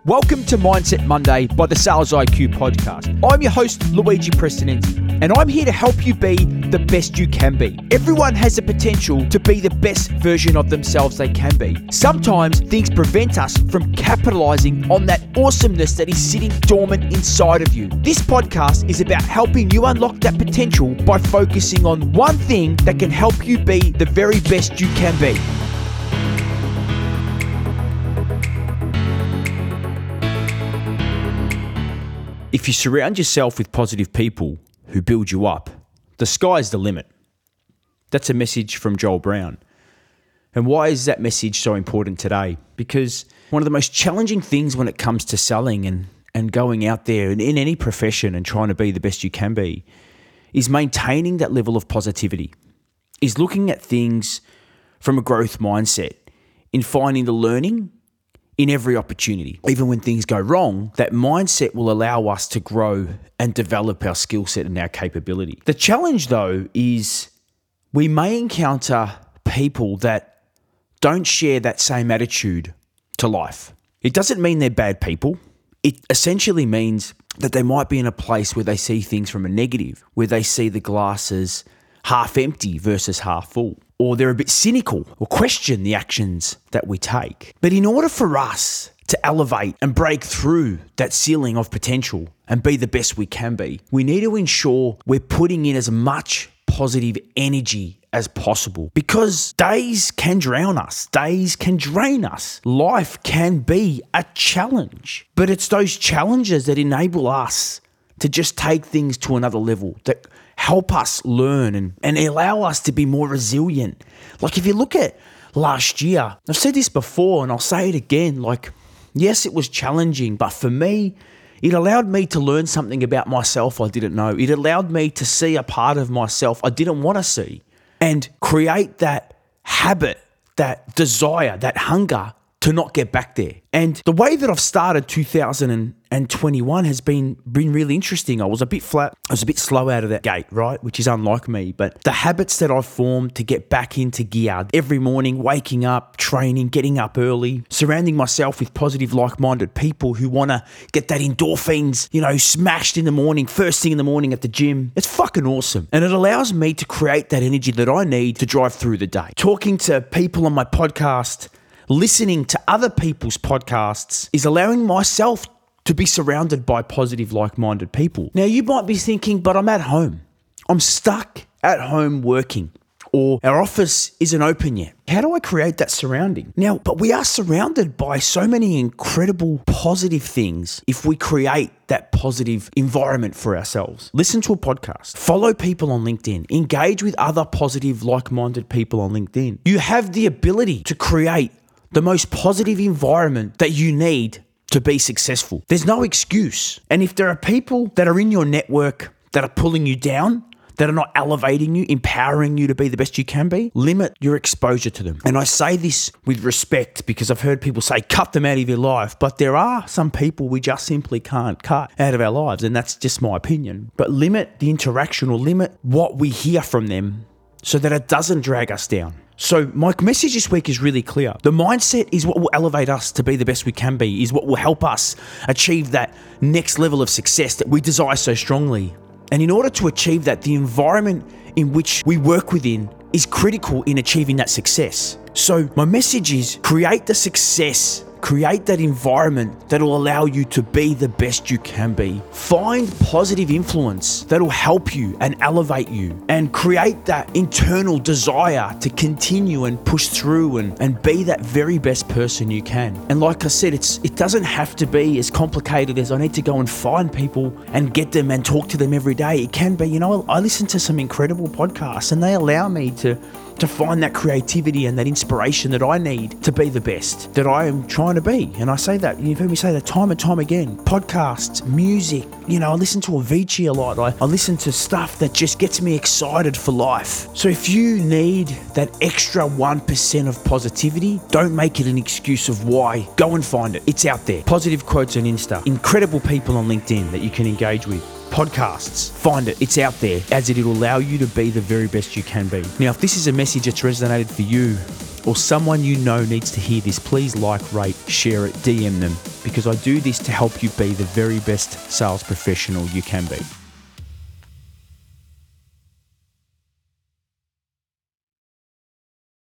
Welcome to Mindset Monday by the Sales IQ podcast. I'm your host, Luigi Prestinenzi, and I'm here to help you be the best you can be. Everyone has the potential to be the best version of themselves they can be. Sometimes things prevent us from capitalizing on that awesomeness that is sitting dormant inside of you. This podcast is about helping you unlock that potential by focusing on one thing that can help you be the very best you can be. If you surround yourself with positive people who build you up, the sky's the limit. That's a message from Joel Brown. And why is that message so important today? Because one of the most challenging things when it comes to selling and going out there in any profession and trying to be the best you can be is maintaining that level of positivity, is looking at things from a growth mindset, in finding the learning in every opportunity. Even when things go wrong, that mindset will allow us to grow and develop our skill set and our capability. The challenge though is we may encounter people that don't share that same attitude to life. It doesn't mean they're bad people. It essentially means that they might be in a place where they see things from a negative, where they see the glasses half empty versus half full. Or they're a bit cynical or question the actions that we take. But in order for us to elevate and break through that ceiling of potential and be the best we can be, we need to ensure we're putting in as much positive energy as possible. Because days can drown us. Days can drain us. Life can be a challenge. But it's those challenges that enable us to just take things to another level, that help us learn and allow us to be more resilient. Like if you look at last year, I've said this before and I'll say it again, like, yes, it was challenging, but for me, it allowed me to learn something about myself I didn't know. It allowed me to see a part of myself I didn't want to see and create that habit, that desire, that hunger to not get back there. And the way that I've started 2021 has been really interesting. I was a bit flat. I was a bit slow out of that gate, right? Which is unlike me. But the habits that I've formed to get back into gear every morning, waking up, training, getting up early, surrounding myself with positive, like-minded people who want to get that endorphins, smashed in the morning, first thing in the morning at the gym. It's fucking awesome. And it allows me to create that energy that I need to drive through the day. Talking to people on my podcast, listening to other people's podcasts is allowing myself to be surrounded by positive, like-minded people. Now, you might be thinking, but I'm at home. I'm stuck at home working, or our office isn't open yet. How do I create that surrounding? Now, but we are surrounded by so many incredible positive things if we create that positive environment for ourselves. Listen to a podcast, follow people on LinkedIn, engage with other positive, like-minded people on LinkedIn. You have the ability to create the most positive environment that you need to be successful. There's no excuse. And if there are people that are in your network that are pulling you down, that are not elevating you, empowering you to be the best you can be, limit your exposure to them. And I say this with respect because I've heard people say, cut them out of your life. But there are some people we just simply can't cut out of our lives. And that's just my opinion. But limit the interaction or limit what we hear from them so that it doesn't drag us down. So my message this week is really clear. The mindset is what will elevate us to be the best we can be, is what will help us achieve that next level of success that we desire so strongly. And in order to achieve that, the environment in which we work within is critical in achieving that success. So my message is create the success, create that environment that will allow you to be the best you can be. Find positive influence that will help you and elevate you, and create that internal desire to continue and push through and be that very best person you can. And like I said, it doesn't have to be as complicated as I need to go and find people and get them and talk to them every day. It can be, I listen to some incredible podcasts and they allow me to find that creativity and that inspiration that I need to be the best that I am trying to be. And I say that, you've heard me say that time and time again. Podcasts, music, I listen to Avicii a lot. I listen to stuff that just gets me excited for life. So if you need that extra 1% of positivity, don't make it an excuse of why. Go and find it. It's out there. Positive quotes on Insta. Incredible people on LinkedIn that you can engage with. Podcasts, find it. It's out there, as it will allow you to be the very best you can be. Now, if this is a message that's resonated for you, or someone you know needs to hear this, please like, rate, share it, DM them, because I do this to help you be the very best sales professional you can be.